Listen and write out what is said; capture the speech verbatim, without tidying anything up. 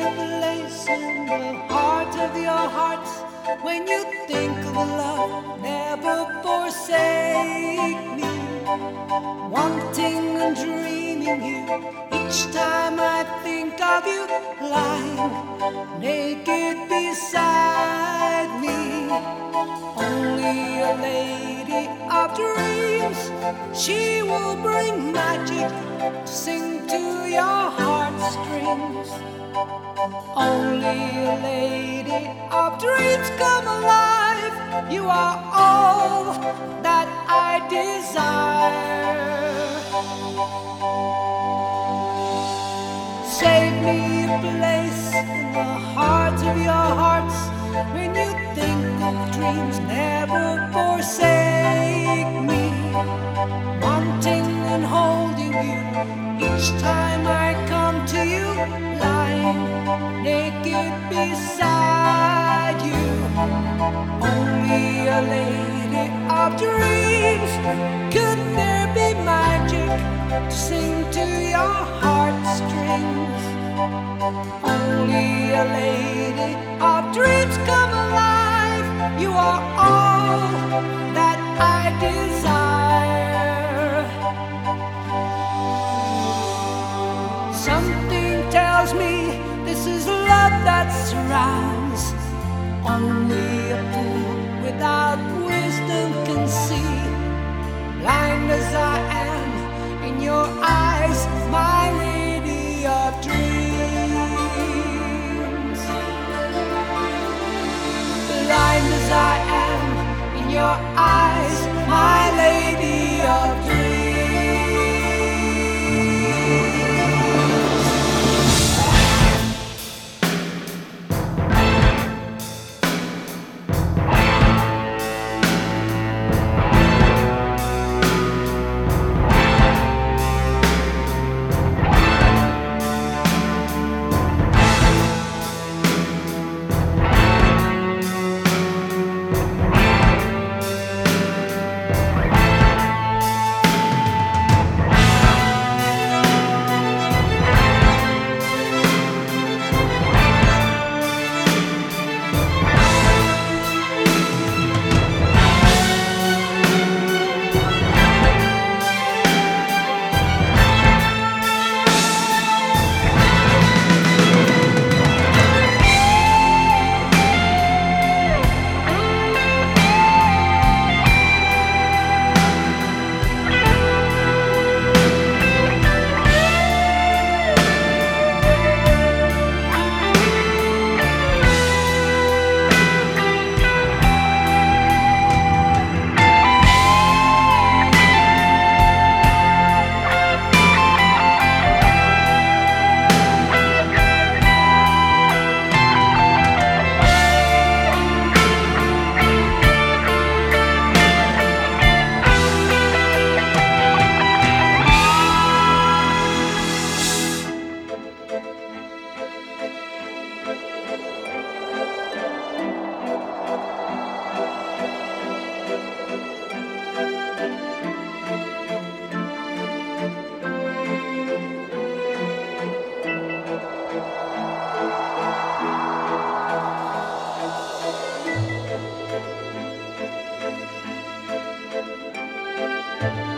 place in the heart of your hearts when you think of love. Never forsake me, wanting and dreaming you. Each time I think of you, lying naked beside me. Only a lady of dreams, she will bring magic to sing to your heartstrings. Only a lady of dreams, come alive. You are all that I desire. Save me a place in the heart of your hearts when you think of dreams. Never forsake me, wanting and holding you. Each time I come to you, lying naked beside you. Only a lady of dreams. Could there be magic to sing to your heartstrings? Only a lady of dreams, come alive. You are all that I desire. Something tells me this is love that surrounds. Only a fool without wisdom can see. Blind as I am in your eyes, my lady of dreams. Blind as I am in your eyes, my lady of dreams. Thank you.